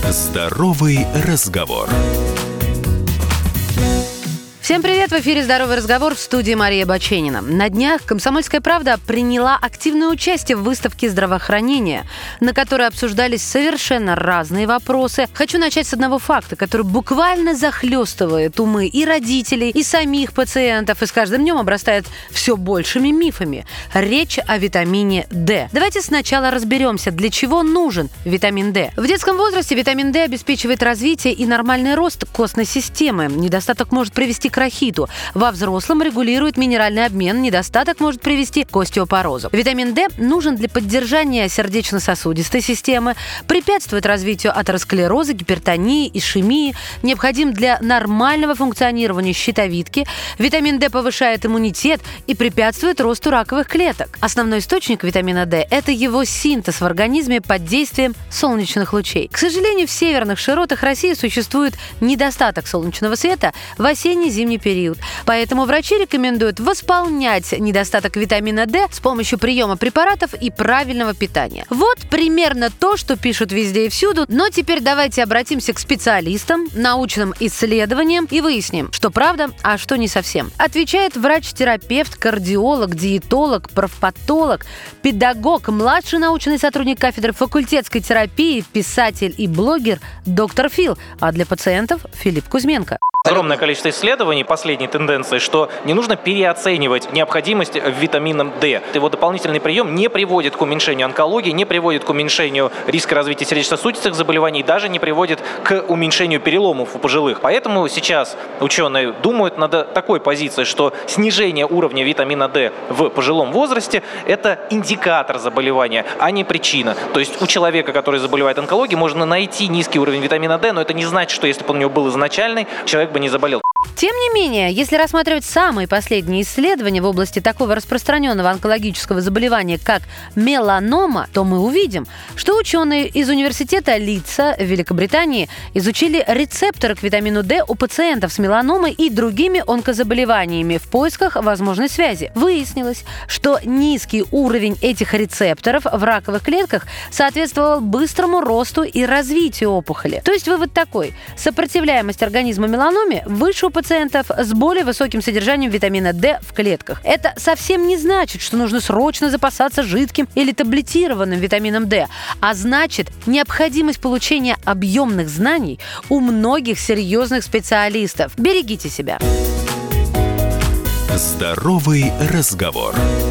Здоровый разговор. Всем привет! В эфире «Здоровый разговор», в студии Мария Баченина. На днях «Комсомольская правда» приняла активное участие в выставке здравоохранения, на которой обсуждались совершенно разные вопросы. Хочу начать с одного факта, который буквально захлестывает умы и родителей, и самих пациентов, и с каждым днем обрастает все большими мифами. Речь о витамине D. Давайте сначала разберемся, для чего нужен витамин D. В детском возрасте витамин D обеспечивает развитие и нормальный рост костной системы. Недостаток может привести к рахиту. Во взрослом регулирует минеральный обмен, недостаток может привести к остеопорозу. Витамин D нужен для поддержания сердечно-сосудистой системы, препятствует развитию атеросклероза, гипертонии, ишемии, необходим для нормального функционирования щитовидки. Витамин D повышает иммунитет и препятствует росту раковых клеток. Основной источник витамина D – это его синтез в организме под действием солнечных лучей. К сожалению, в северных широтах России существует недостаток солнечного света в осенне-зимний период. Поэтому врачи рекомендуют восполнять недостаток витамина D с помощью приема препаратов и правильного питания. Вот примерно то, что пишут везде и всюду. Но теперь давайте обратимся к специалистам, научным исследованиям и выясним, что правда, а что не совсем. Отвечает врач-терапевт, кардиолог, диетолог, профпатолог, педагог, младший научный сотрудник кафедры факультетской терапии, писатель и блогер доктор Фил, а для пациентов Филипп Кузьменко. Огромное количество исследований, последней тенденции, что не нужно переоценивать необходимость в витамине D. Его дополнительный прием не приводит к уменьшению онкологии, не приводит к уменьшению риска развития сердечно-сосудистых заболеваний, даже не приводит к уменьшению переломов у пожилых. Поэтому сейчас ученые думают над такой позицией, что снижение уровня витамина D в пожилом возрасте – это индикатор заболевания, а не причина. То есть у человека, который заболевает онкологией, можно найти низкий уровень витамина D, но это не значит, что если бы он у него был изначальный, человек бы не заболел. Тем не менее, если рассматривать самые последние исследования в области такого распространенного онкологического заболевания, как меланома, то мы увидим, что ученые из университета Лидса в Великобритании изучили рецепторы к витамину D у пациентов с меланомой и другими онкозаболеваниями в поисках возможной связи. Выяснилось, что низкий уровень этих рецепторов в раковых клетках соответствовал быстрому росту и развитию опухоли. То есть вывод такой: сопротивляемость организма меланоме выше у пациентов с более высоким содержанием витамина D в клетках. Это совсем не значит, что нужно срочно запасаться жидким или таблетированным витамином D, а значит необходимость получения объемных знаний у многих серьезных специалистов. Берегите себя. Здоровый разговор.